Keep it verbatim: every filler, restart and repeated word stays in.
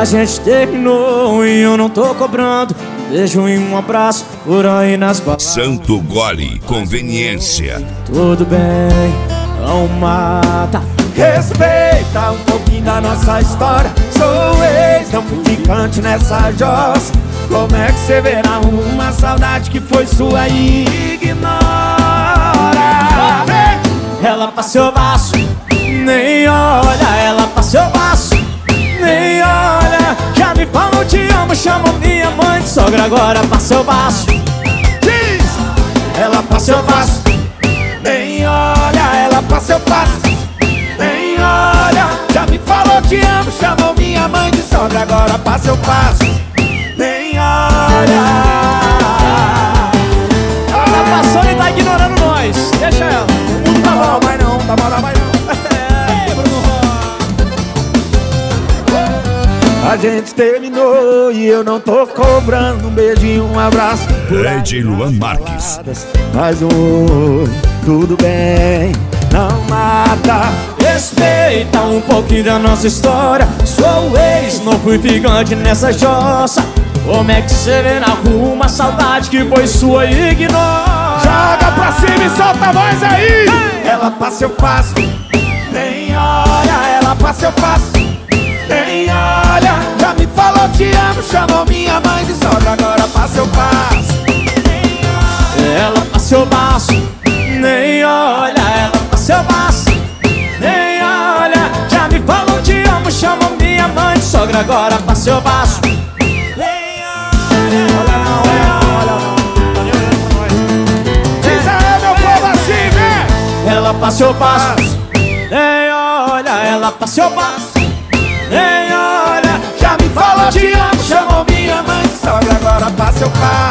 A gente terminou e eu não tô cobrando um beijo e um abraço por aí nas baladas. Santo Gole, conveniência. Tudo bem, não mata. Respeita um pouquinho da nossa história. Sou ex, não fui ficante nessa jossa. Como é que você verá uma saudade que foi sua e ignora? Ela passou baço, nem olha. Ela passou baço, nem olha. Já me falou te amo, chamou minha mãe de sogra. Agora passou baço. Diz! Ela passou baço, nem olha. Ela passou baço, nem olha. Já me falou te amo, chamou minha mãe de sogra. Agora passa eu passo, nem olha. Ela tá passando e tá ignorando nós. Deixa ela. O mundo tá mal, vai não, tá mal, vai não. A gente terminou e eu não tô cobrando um beijinho, um abraço. D J Luan Marques. Mas o tudo bem, não mata. Respeita um pouquinho da nossa história. Sou ex, não fui ficante nessa jossa. Como é que você vê na rua uma saudade que foi sua e ignora? Joga pra cima e solta a voz aí! Ela passa eu faço, nem olha. Ela passa eu faço, nem olha. Já me falou te amo, chamou minha mãe de sogra. Agora passa eu passo, nem olha. Ela passou baço, nem olha. Ela passou baço, nem olha. Já me falou te amo, chamou minha mãe de sogra. Agora passou baço, nem olha. Olha não, olha não. Diz aí meu povo assim, vem! Ela passou baço, nem olha. Ela passou baço, nem olha. Já me falou te amo, chamou minha mãe de sogra. Agora passa eu passo.